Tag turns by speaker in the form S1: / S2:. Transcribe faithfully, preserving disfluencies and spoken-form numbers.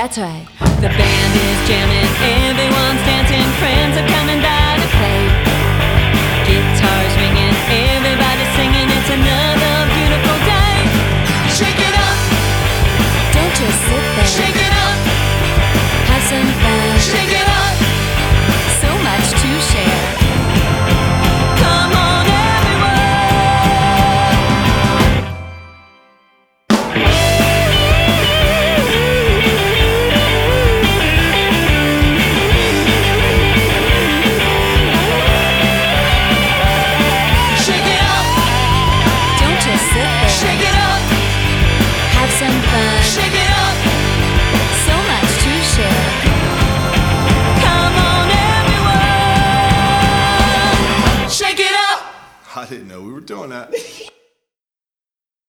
S1: That's right. The band is jamming, everyone's dancing, friends are coming by to play. Guitars ringing, everybody's singing, it's another beautiful day.
S2: Shake it up,
S1: Don't just sit there,
S2: shake it up,
S1: have some fun.
S2: shake it up.
S1: So much to share. Come on,
S2: Shake it up,
S1: don't just sit there,
S2: shake it up,
S1: have some fun.
S2: shake it up.
S1: So much to share. Come on, everyone.
S2: Shake it up.
S3: I didn't know we were doing that.